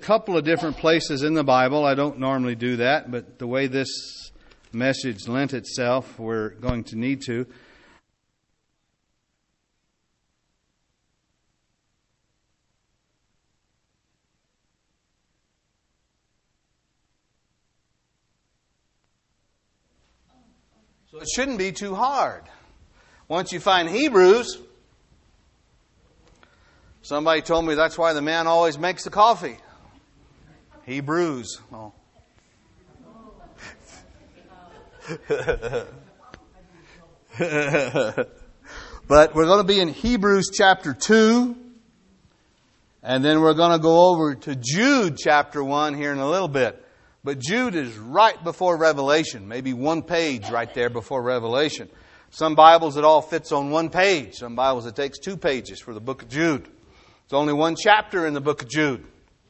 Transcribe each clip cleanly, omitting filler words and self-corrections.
couple of different places in the Bible. I don't normally do that, but the way this message lent itself, we're going to need to. So it shouldn't be too hard. Once you find Hebrews, somebody told me that's why the man always makes the coffee. Hebrews. Oh. But we're going to be in Hebrews chapter 2. And then we're going to go over to Jude chapter 1 here in a little bit. But Jude is right before Revelation. Maybe one page right there before Revelation. Some Bibles it all fits on one page. Some Bibles it takes 2 pages for the book of Jude. It's only one chapter in the book of Jude.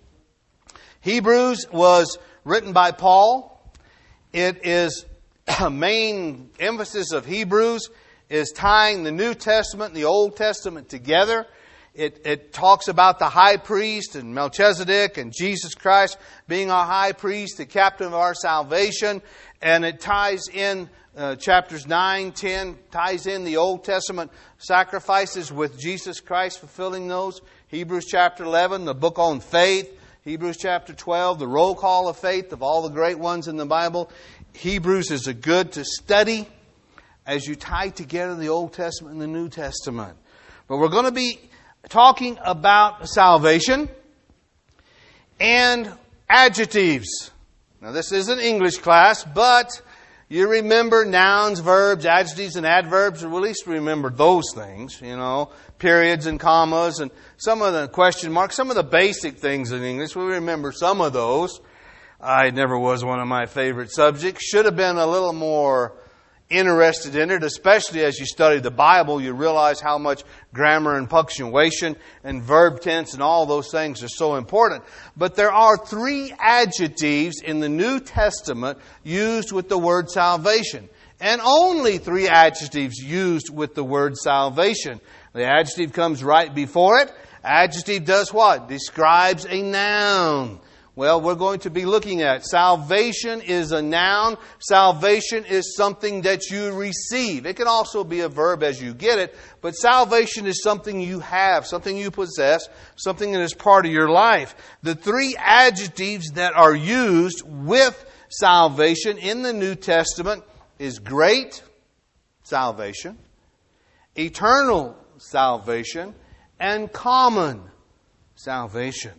Hebrews was written by Paul. It is a main emphasis of Hebrews is tying the New Testament and the Old Testament together. It talks about the high priest and Melchizedek and Jesus Christ being our high priest, the captain of our salvation. And it ties in chapters 9, 10, ties in the Old Testament sacrifices with Jesus Christ fulfilling those. Hebrews chapter 11, the book on faith. Hebrews chapter 12, the roll call of faith of all the great ones in the Bible. Hebrews is a good to study as you tie together the Old Testament and the New Testament. But we're going to be talking about salvation and adjectives. Now this is an English class, but you remember nouns, verbs, adjectives, and adverbs, or at least remember those things, periods and commas, and some of the question marks, some of the basic things in English. We remember some of those. I never was one of my favorite subjects. Should have been a little more interested in it, especially as you study the Bible. You realize how much grammar and punctuation and verb tense and all those things are so important. But there are 3 adjectives in the New Testament used with the word salvation. And only 3 adjectives used with the word salvation. The adjective comes right before it. Adjective does what? Describes a noun. Well, we're going to be looking at salvation is a noun. Salvation is something that you receive. It can also be a verb as you get it, but salvation is something you have, something you possess, something that is part of your life. The 3 adjectives that are used with salvation in the New Testament is great salvation, eternal salvation, and common salvation.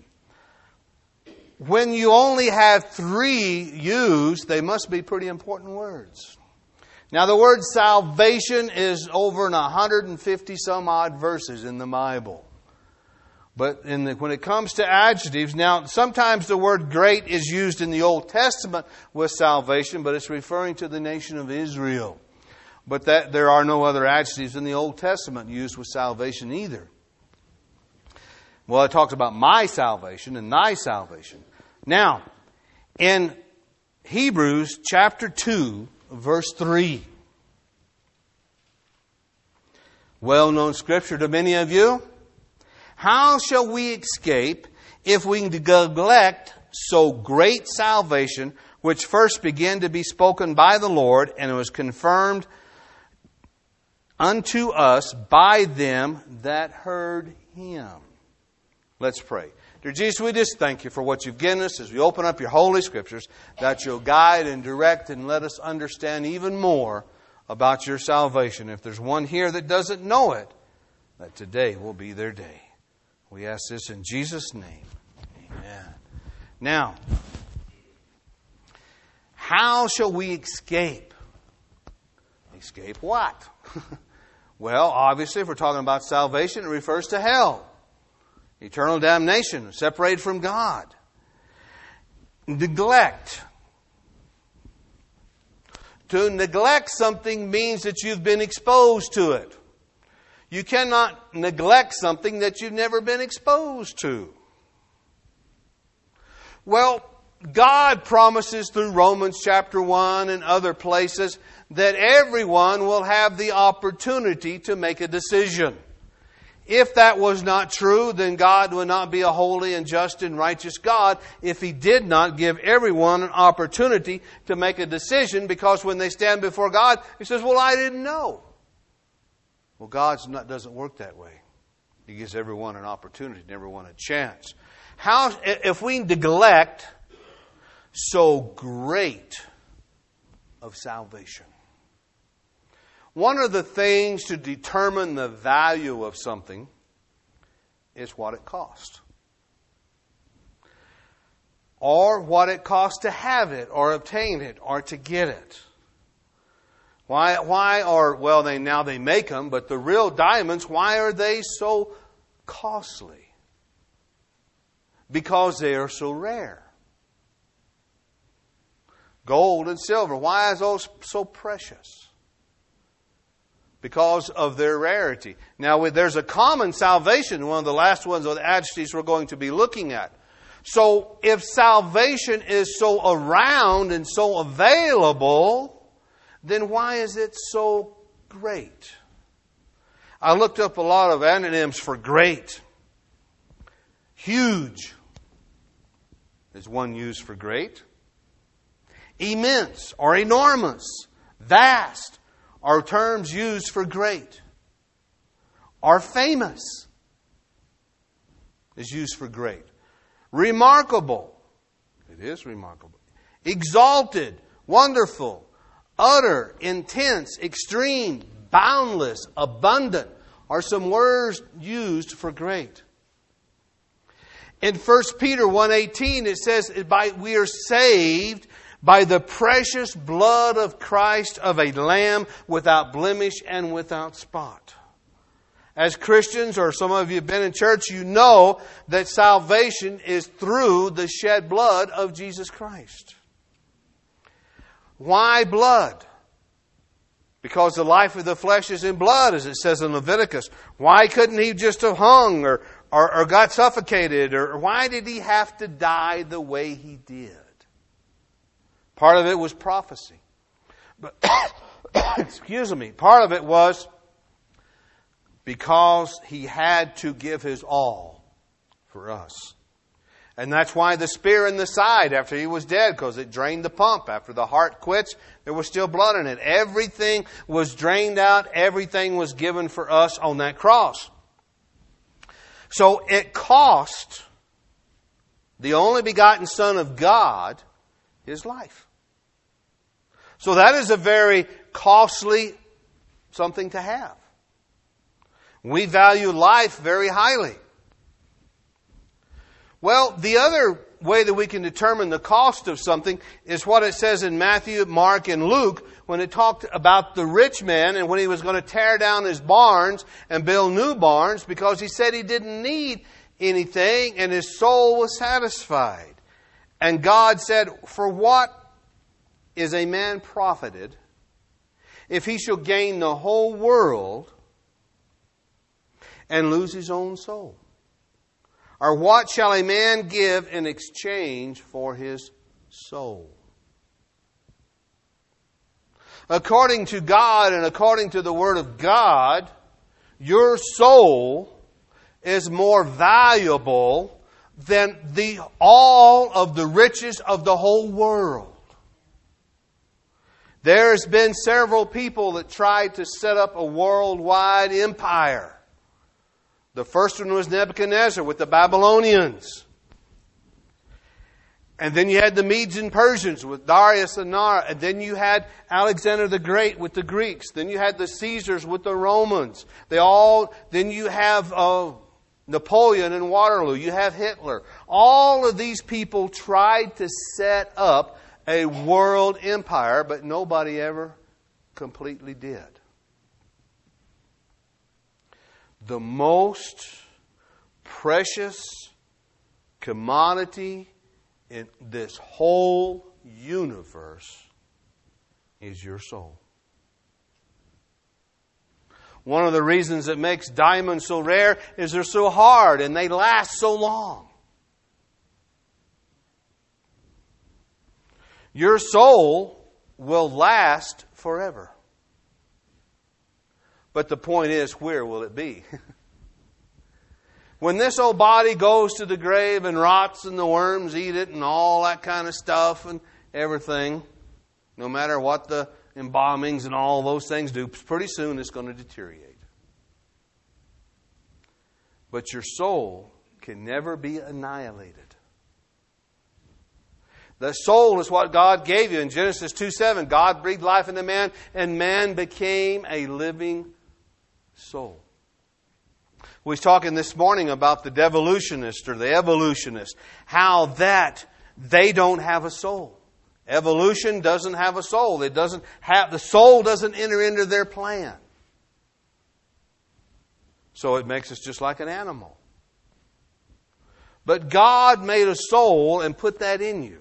When you only have 3 used, they must be pretty important words. Now the word salvation is over in 150 some odd verses in the Bible. But when it comes to adjectives, now sometimes the word great is used in the Old Testament with salvation, but it's referring to the nation of Israel. But there are no other adjectives in the Old Testament used with salvation either. Well, it talks about my salvation and thy salvation. Now, in Hebrews chapter 2, verse 3, well-known scripture to many of you, how shall we escape if we neglect so great salvation, which first began to be spoken by the Lord, and it was confirmed unto us by them that heard Him? Let's pray. Dear Jesus, we just thank you for what you've given us as we open up your Holy Scriptures, that you'll guide and direct and let us understand even more about your salvation. If there's one here that doesn't know it, that today will be their day. We ask this in Jesus' name. Amen. Now, how shall we escape? Escape what? Well, obviously, if we're talking about salvation, it refers to hell. Eternal damnation, separated from God. Neglect. To neglect something means that you've been exposed to it. You cannot neglect something that you've never been exposed to. Well, God promises through Romans chapter 1 and other places that everyone will have the opportunity to make a decision. If that was not true, then God would not be a holy and just and righteous God if He did not give everyone an opportunity to make a decision, because when they stand before God, He says, well, I didn't know. Well, God doesn't work that way. He gives everyone an opportunity and everyone a chance. How, if we neglect so great of salvation? One of the things to determine the value of something is what it costs. Or what it costs to have it, or obtain it, or to get it. Why are, well, now they make them, but the real diamonds, why are they so costly? Because they are so rare. Gold and silver, why is those so precious? Because of their rarity. Now, there's a common salvation, one of the last ones of the Adjectives we're going to be looking at. So, if salvation is so around and so available, then why is it so great? I looked up a lot of antonyms for great. Huge is one used for great. Immense or enormous, vast, are terms used for great. Or famous is used for great. Remarkable. It is remarkable. Exalted, wonderful, utter, intense, extreme, boundless, abundant are some words used for great. In 1 Peter 1:18 it says, we are saved by the precious blood of Christ, of a lamb without blemish and without spot. As Christians, or some of you have been in church, you know that salvation is through the shed blood of Jesus Christ. Why blood? Because the life of the flesh is in blood, as it says in Leviticus. Why couldn't He just have hung or got suffocated? Or why did He have to die the way He did? Part of it was prophecy. But, excuse me, part of it was because He had to give His all for us. And that's why the spear in the side after He was dead, because it drained the pump. After the heart quits, there was still blood in it. Everything was drained out. Everything was given for us on that cross. So it cost the only begotten Son of God His life. So that is a very costly something to have. We value life very highly. Well, the other way that we can determine the cost of something is what it says in Matthew, Mark, and Luke when it talked about the rich man and when he was going to tear down his barns and build new barns because he said he didn't need anything and his soul was satisfied. And God said, for what is a man profited if he shall gain the whole world and lose his own soul? Or what shall a man give in exchange for his soul? According to God and according to the Word of God, your soul is more valuable than all of the riches of the whole world. There's been several people that tried to set up a worldwide empire. The first one was Nebuchadnezzar with the Babylonians. And then you had the Medes and Persians with Darius and Nara. And then you had Alexander the Great with the Greeks. Then you had the Caesars with the Romans. Then you have Napoleon and Waterloo. You have Hitler. All of these people tried to set up a world empire, but nobody ever completely did. The most precious commodity in this whole universe is your soul. One of the reasons that makes diamonds so rare is they're so hard and they last so long. Your soul will last forever. But the point is, where will it be? When this old body goes to the grave and rots and the worms eat it and all that kind of stuff and everything, no matter what the embalmings and all those things do, pretty soon it's going to deteriorate. But your soul can never be annihilated. The soul is what God gave you. In Genesis 2:7, God breathed life into man, and man became a living soul. We was talking this morning about the devolutionist or the evolutionist, how that they don't have a soul. Evolution doesn't have a soul. The soul doesn't enter into their plan. So it makes us just like an animal. But God made a soul and put that in you.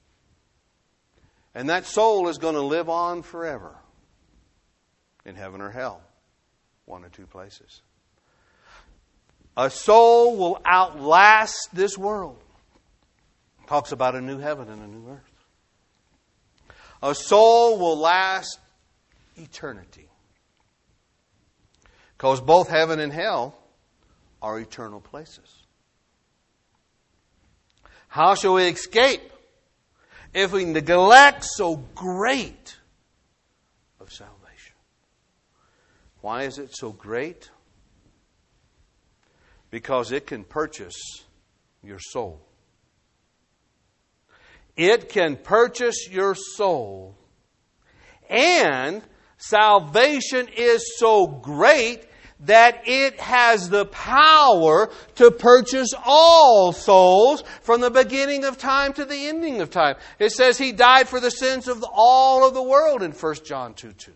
And that soul is going to live on forever in heaven or hell. One or two places. A soul will outlast this world. Talks about a new heaven and a new earth. A soul will last eternity. Because both heaven and hell are eternal places. How shall we escape if we neglect so great of salvation? Why is it so great? Because it can purchase your soul. It can purchase your soul. And salvation is so great that it has the power to purchase all souls from the beginning of time to the ending of time. It says He died for the sins of all of the world in 1 John 2:2.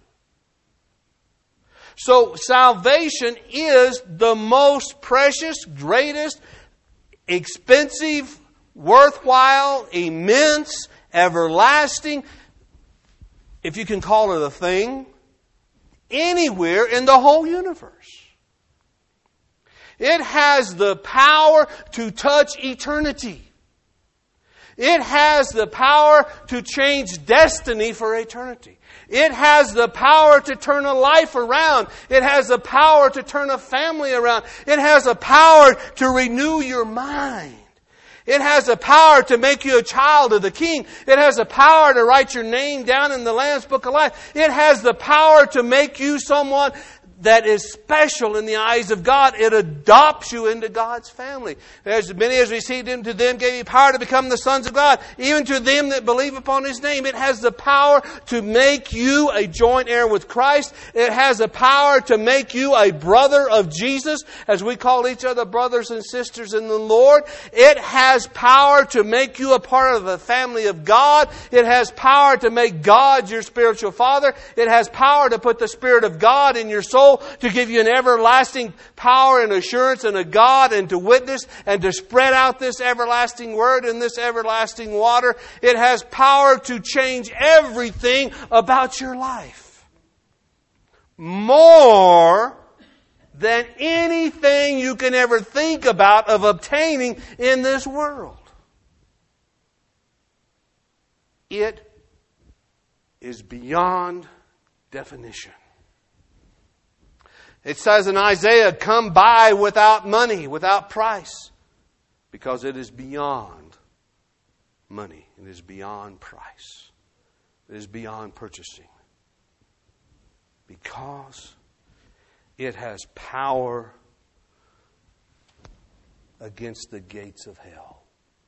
So salvation is the most precious, greatest, expensive, worthwhile, immense, everlasting, if you can call it a thing, anywhere in the whole universe. It has the power to touch eternity. It has the power to change destiny for eternity. It has the power to turn a life around. It has the power to turn a family around. It has the power to renew your mind. It has the power to make you a child of the King. It has the power to write your name down in the Lamb's Book of Life. It has the power to make you someone that is special in the eyes of God. It adopts you into God's family. As many as received Him, to them gave He power to become the sons of God, even to them that believe upon His name. It has the power to make you a joint heir with Christ. It has the power to make you a brother of Jesus, as we call each other brothers and sisters in the Lord. It has power to make you a part of the family of God. It has power to make God your spiritual father. It has power to put the Spirit of God in your soul, to give you an everlasting power and assurance and a God, and to witness and to spread out this everlasting word and this everlasting water. It has power to change everything about your life. More than anything you can ever think about of obtaining in this world. It is beyond definition. It says in Isaiah, come buy without money, without price. Because it is beyond money. It is beyond price. It is beyond purchasing. Because it has power against the gates of hell.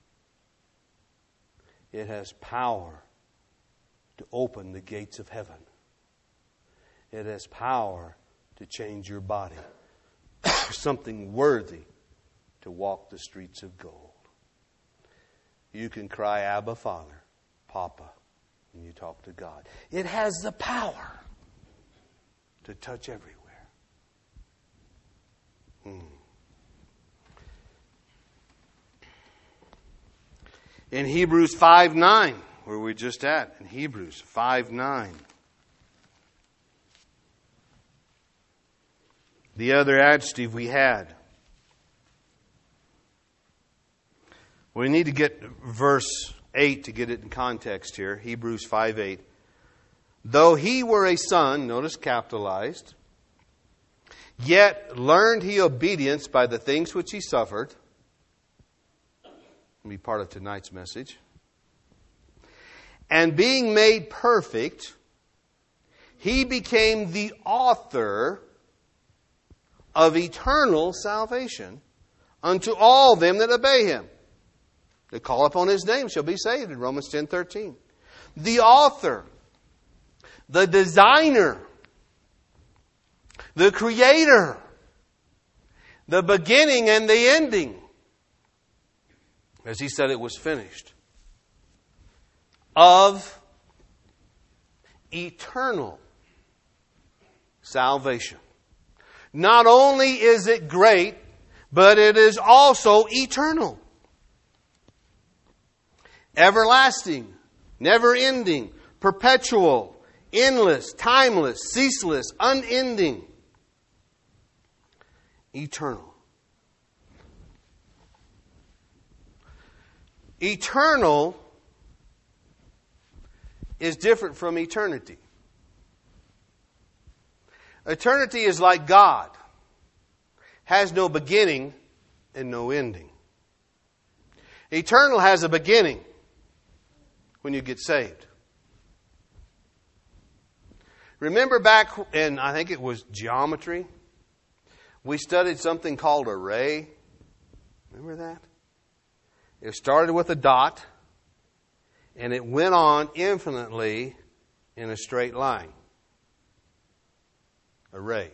It has power to open the gates of heaven. It has power to change your body. Something worthy to walk the streets of gold. You can cry, Abba, Father, Papa, when you talk to God. It has the power to touch everywhere. In Hebrews 5:9, where we're just at, in Hebrews 5:9. The other adjective we had. We need to get verse 8 to get it in context here. Hebrews 5:8. Though he were a son, notice capitalized, Yet learned he obedience by the things which he suffered. Be part of tonight's message. And being made perfect, he became the author of eternal salvation unto all them that obey him. That call upon his name shall be saved, in Romans 10:13. The author, the designer, the creator, the beginning and the ending. As he said, it was finished. Of eternal salvation. Not only is it great, but it is also eternal. Everlasting, never-ending, perpetual, endless, timeless, ceaseless, unending, eternal. Eternal is different from eternity. Eternity is like God. Has no beginning and no ending. Eternal has a beginning when you get saved. Remember back in, I think it was geometry, we studied something called a ray. Remember that? It started with a dot, and it went on infinitely in a straight line. A ray.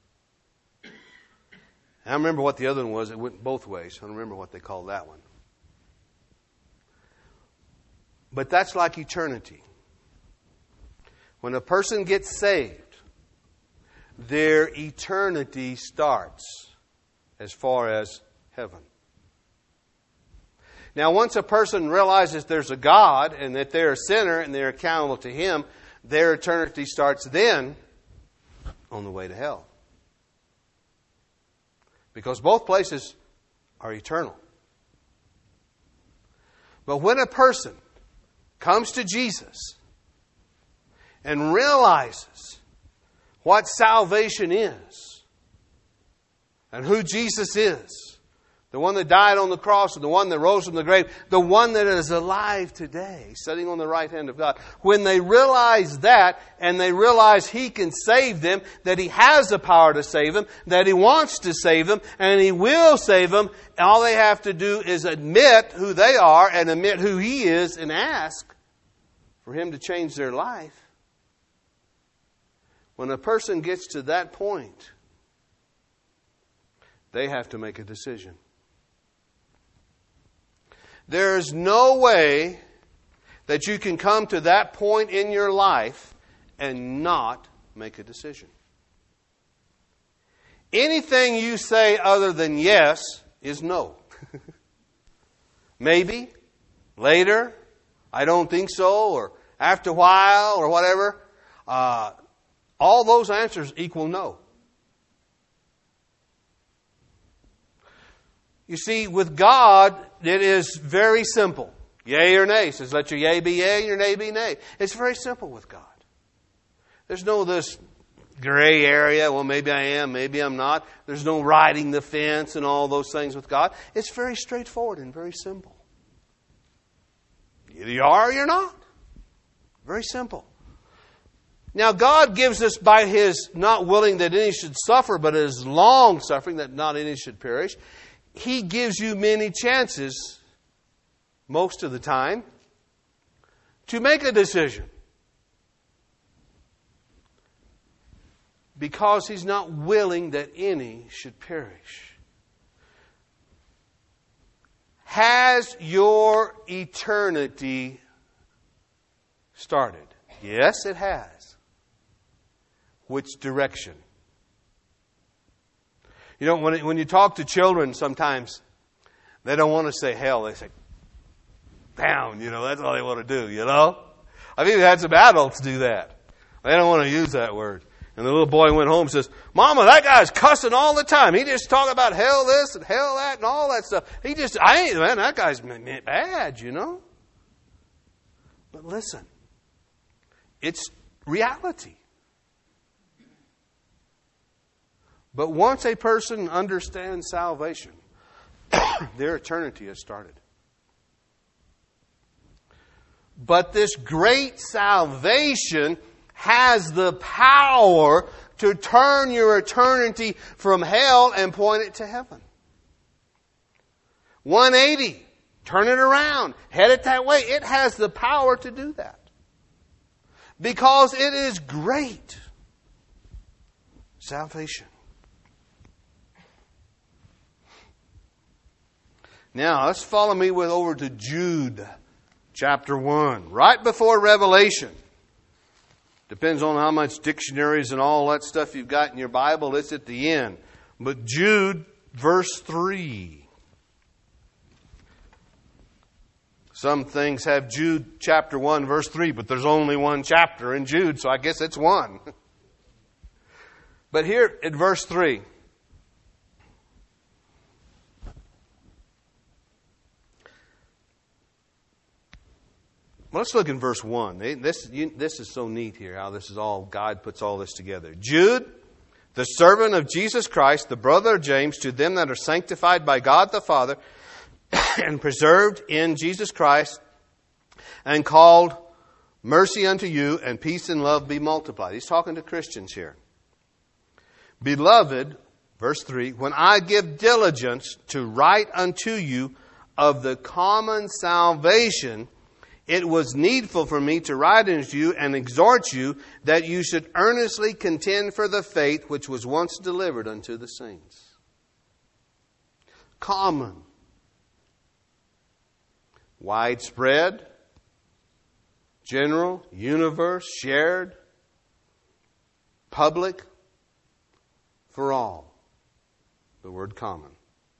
I don't remember what the other one was. It went both ways. I don't remember what they called that one. But that's like eternity. When a person gets saved, their eternity starts as far as heaven. Now, once a person realizes there's a God and that they're a sinner and they're accountable to Him, their eternity starts then on the way to hell. Because both places are eternal. But when a person comes to Jesus and realizes what salvation is and who Jesus is, the one that died on the cross and the one that rose from the grave, the one that is alive today, sitting on the right hand of God. When they realize that and they realize He can save them, that He has the power to save them, that He wants to save them, and He will save them, all they have to do is admit who they are and admit who He is and ask for Him to change their life. When a person gets to that point, they have to make a decision. There's no way that you can come to that point in your life and not make a decision. Anything you say other than yes is no. Maybe, later, I don't think so, or after a while, or whatever. All those answers equal no. You see, with God, it is very simple. Yea or nay. It says, let your yea be yea and your nay be nay. It's very simple with God. There's no this gray area. Well, maybe I am, maybe I'm not. There's no riding the fence and all those things with God. It's very straightforward and very simple. Either you are or you're not. Very simple. Now, God gives us by His not willing that any should suffer, but His long suffering that not any should perish. He gives you many chances, most of the time, to make a decision. Because He's not willing that any should perish. Has your eternity started? Yes, it has. Which direction? You know, when you talk to children sometimes, they don't want to say hell. They say down, that's all they want to do, I've even had some adults do that. They don't want to use that word. And the little boy went home and says, Mama, that guy's cussing all the time. He just talk about hell this and hell that and all that stuff. That guy's bad, But listen, it's reality. But once a person understands salvation, their eternity has started. But this great salvation has the power to turn your eternity from hell and point it to heaven. 180. Turn it around. Head it that way. It has the power to do that. Because it is great salvation. Now, let's follow me over to Jude, chapter 1. Right before Revelation. Depends on how much dictionaries and all that stuff you've got in your Bible. It's at the end. But Jude, verse 3. Some things have Jude chapter 1, verse 3, but there's only one chapter in Jude, so I guess it's 1. But here at verse 3. Well, let's look in verse 1. This is so neat here, how this is all, God puts all this together. Jude, the servant of Jesus Christ, the brother of James, to them that are sanctified by God the Father, and preserved in Jesus Christ, and called, mercy unto you, and peace and love be multiplied. He's talking to Christians here. Beloved, verse 3, when I give diligence to write unto you of the common salvation, it was needful for me to write unto you and exhort you that you should earnestly contend for the faith which was once delivered unto the saints. Common. Widespread. General. Universe. Shared. Public. For all. The word common.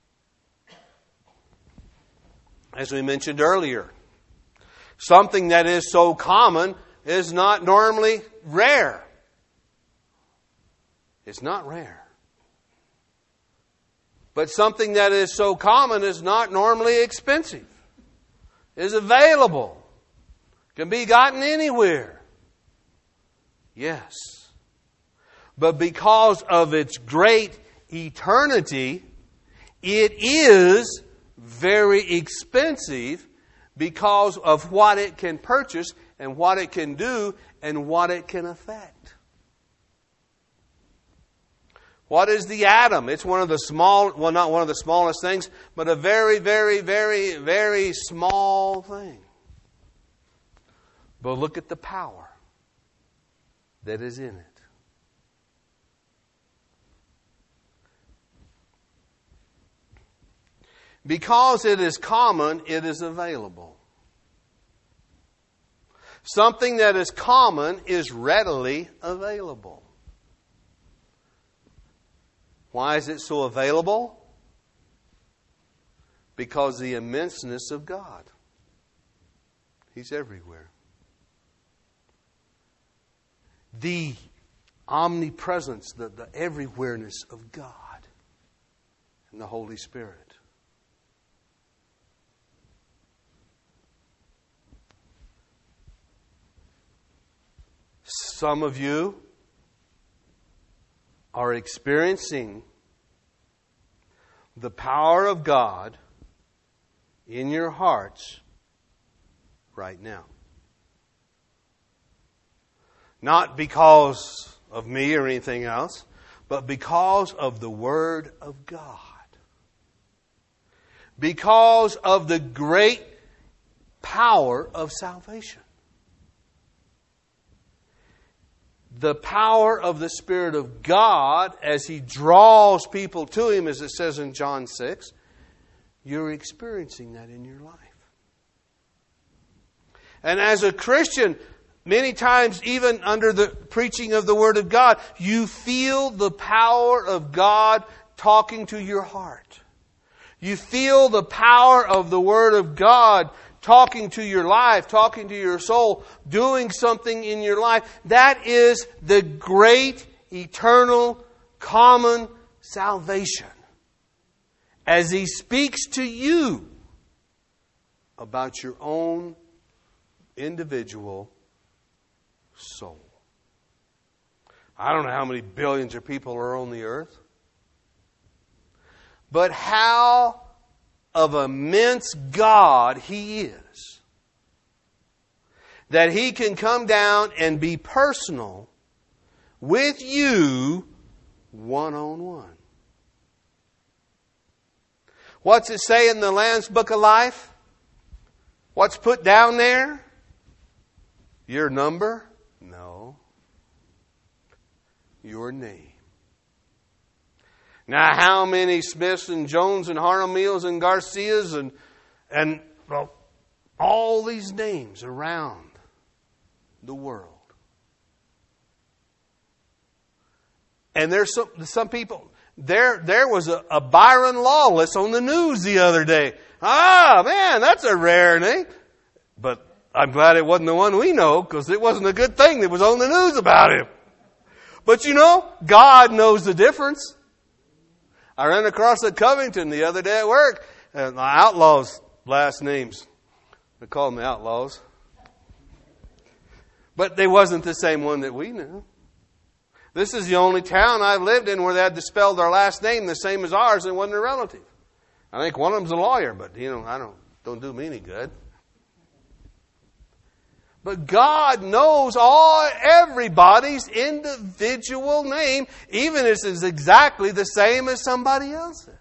As we mentioned earlier, something that is so common is not normally rare. It's not rare. But something that is so common is not normally expensive. Is available. Can be gotten anywhere. Yes. But because of its great eternity, it is very expensive because of what it can purchase and what it can do and what it can affect. What is the atom? It's one of the not one of the smallest things, but a very, very, very, very small thing. But look at the power that is in it. Because it is common, it is available. Something that is common is readily available. Why is it so available? Because the immenseness of God. He's everywhere. The omnipresence, the everywhereness of God and the Holy Spirit. Some of you are experiencing the power of God in your hearts right now. Not because of me or anything else, but because of the Word of God. Because of the great power of salvation. The power of the Spirit of God as He draws people to Him, as it says in John 6, you're experiencing that in your life. And as a Christian, many times, even under the preaching of the Word of God, you feel the power of God talking to your heart. You feel the power of the Word of God talking to your life, talking to your soul, doing something in your life. That is the great, eternal, common salvation. As He speaks to you about your own individual soul. I don't know how many billions of people are on the earth. but how of immense God He is. That He can come down and be personal with you one-on-one. What's it say in the Lamb's Book of Life? What's put down there? Your number? No. Your name. Now, how many Smiths and Jones and Harnamills and Garcias and all these names around the world? And there's some people. There was a Byron Lawless on the news the other day. Ah, man, that's a rare name. But I'm glad it wasn't the one we know, because it wasn't a good thing that was on the news about him. But you know, God knows the difference. I ran across at Covington the other day at work, and the Outlaws' last names. They call them the Outlaws. But they wasn't the same one that we knew. This is the only town I've lived in where they had to spell their last name the same as ours and it wasn't a relative. I think one of them's a lawyer, but I don't do me any good. But God knows everybody's individual name, even if it's exactly the same as somebody else's.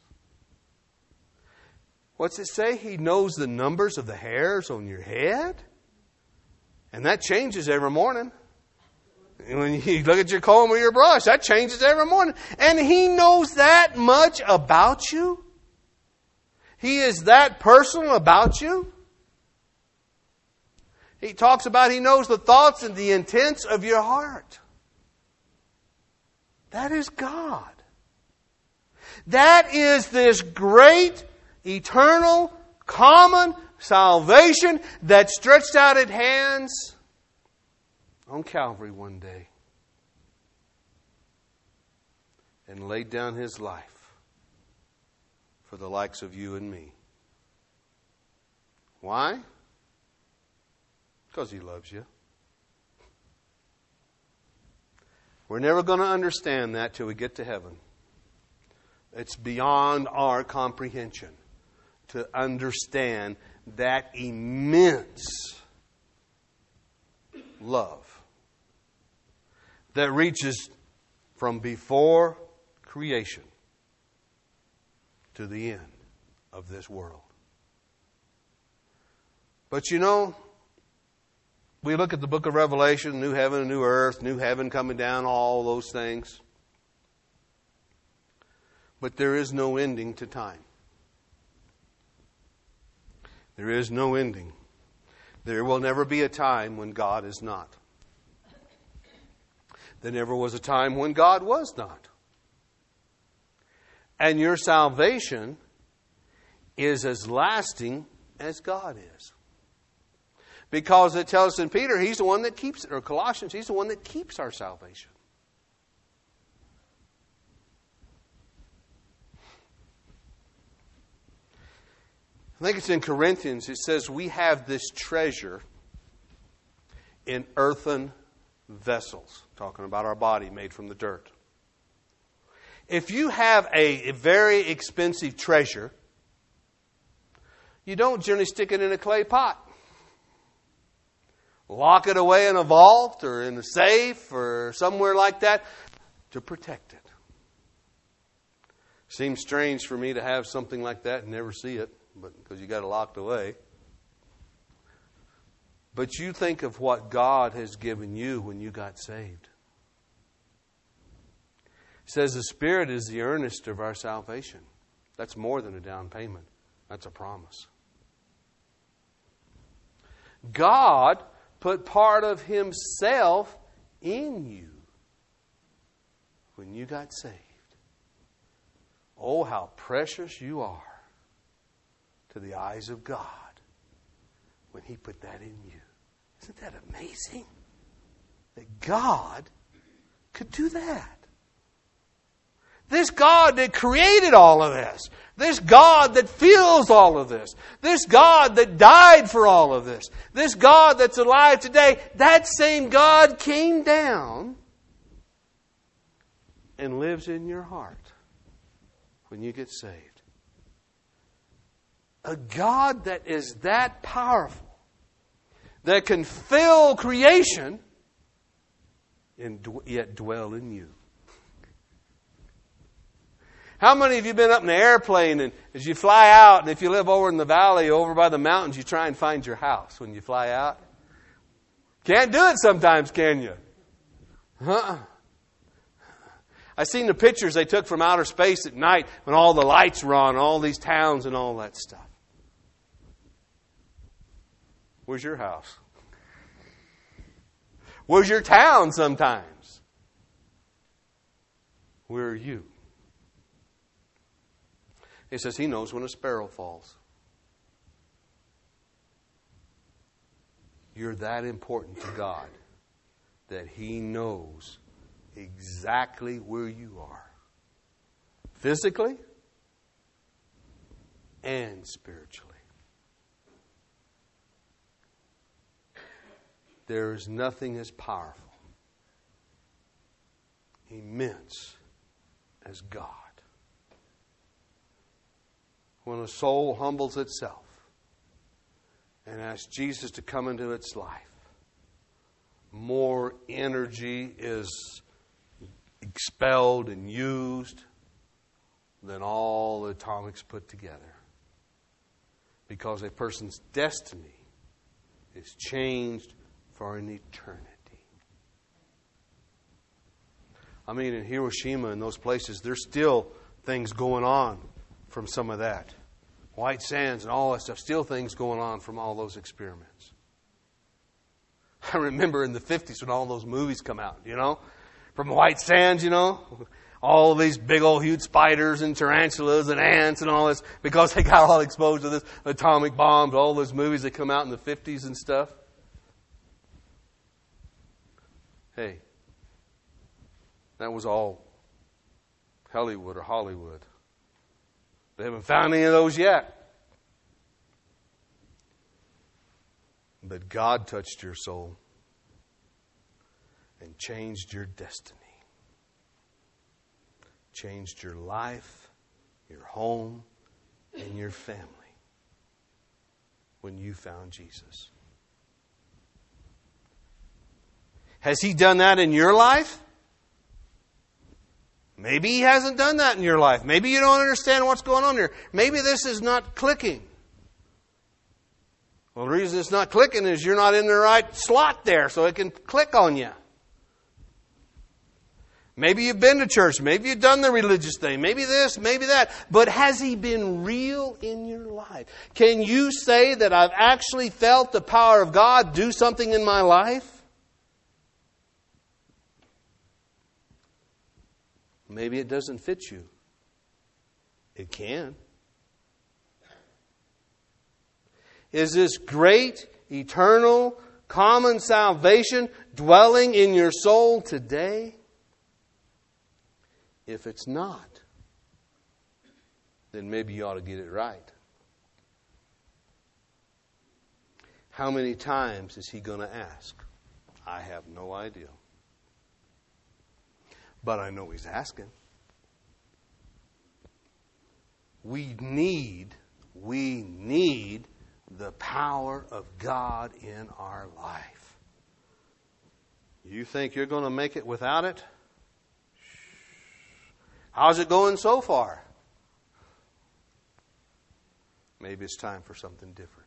What's it say? He knows the numbers of the hairs on your head. And that changes every morning. When you look at your comb or your brush, that changes every morning. And He knows that much about you. He is that personal about you. He talks about He knows the thoughts and the intents of your heart. That is God. That is this great, eternal, common salvation that stretched out its hands on Calvary one day and laid down His life for the likes of you and me. Why? Because He loves you. We're never going to understand that till we get to heaven. It's beyond our comprehension to understand that immense love that reaches from before creation to the end of this world. But you know, we look at the book of Revelation, new heaven and new earth, new heaven coming down, all those things. But there is no ending to time. There is no ending. There will never be a time when God is not. There never was a time when God was not. And your salvation is as lasting as God is. Because it tells us in Peter, He's the one that keeps it. Or Colossians, He's the one that keeps our salvation. I think it's in Corinthians. It says we have this treasure in earthen vessels. Talking about our body made from the dirt. If you have a very expensive treasure, you don't generally stick it in a clay pot. Lock it away in a vault or in a safe or somewhere like that to protect it. Seems strange for me to have something like that and never see it, but because you got it locked away. But you think of what God has given you when you got saved. It says the Spirit is the earnest of our salvation. That's more than a down payment. That's a promise. God put part of Himself in you when you got saved. Oh, how precious you are to the eyes of God when He put that in you. Isn't that amazing? That God could do that. This God that created all of this. This God that feels all of this. This God that died for all of this. This God that's alive today. That same God came down and lives in your heart when you get saved. A God that is that powerful, that can fill creation and yet dwell in you. How many of you have been up in an airplane and as you fly out, and if you live over in the valley, over by the mountains, you try and find your house when you fly out? Can't do it sometimes, can you? I seen the pictures they took from outer space at night when all the lights were on, all these towns and all that stuff. Where's your house? Where's your town sometimes? Where are you? He says He knows when a sparrow falls. You're that important to God that He knows exactly where you are. Physically and spiritually. There is nothing as powerful, immense as God. When a soul humbles itself and asks Jesus to come into its life, more energy is expelled and used than all the atomics put together. Because a person's destiny is changed for an eternity. I mean, in Hiroshima and those places, there's still things going on from some of that. White sands and all that stuff. Still things going on from all those experiments. I remember in the 50s when all those movies come out, from White Sands, all these big old huge spiders and tarantulas and ants and all this, because they got all exposed to this atomic bombs, all those movies that come out in the 50s and stuff. Hey, that was all Hollywood or Hollywood. They haven't found any of those yet. But God touched your soul and changed your destiny. Changed your life, your home, and your family when you found Jesus. Has He done that in your life? Maybe He hasn't done that in your life. Maybe you don't understand what's going on here. Maybe this is not clicking. Well, the reason it's not clicking is you're not in the right slot there so it can click on you. Maybe you've been to church. Maybe you've done the religious thing. Maybe this, maybe that. But has He been real in your life? Can you say that I've actually felt the power of God do something in my life? Maybe it doesn't fit you. It can. Is this great, eternal, common salvation dwelling in your soul today? If it's not, then maybe you ought to get it right. How many times is He going to ask? I have no idea. But I know He's asking. We need the power of God in our life. You think you're going to make it without it? How's it going so far? Maybe it's time for something different.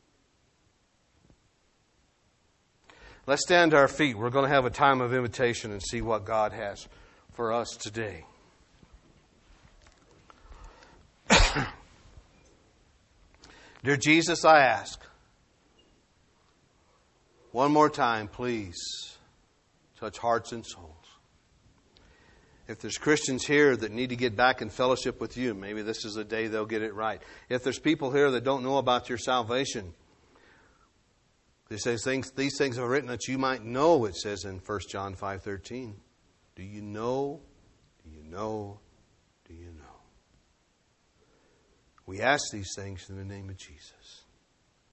Let's stand to our feet. We're going to have a time of invitation and see what God has for us today. Dear Jesus, I ask, one more time, please, touch hearts and souls. If there's Christians here that need to get back in fellowship with You, maybe this is the day they'll get it right. If there's people here that don't know about Your salvation, these things are written that you might know, it says in 1 John 5:13. Do you know? Do you know? Do you know? We ask these things in the name of Jesus.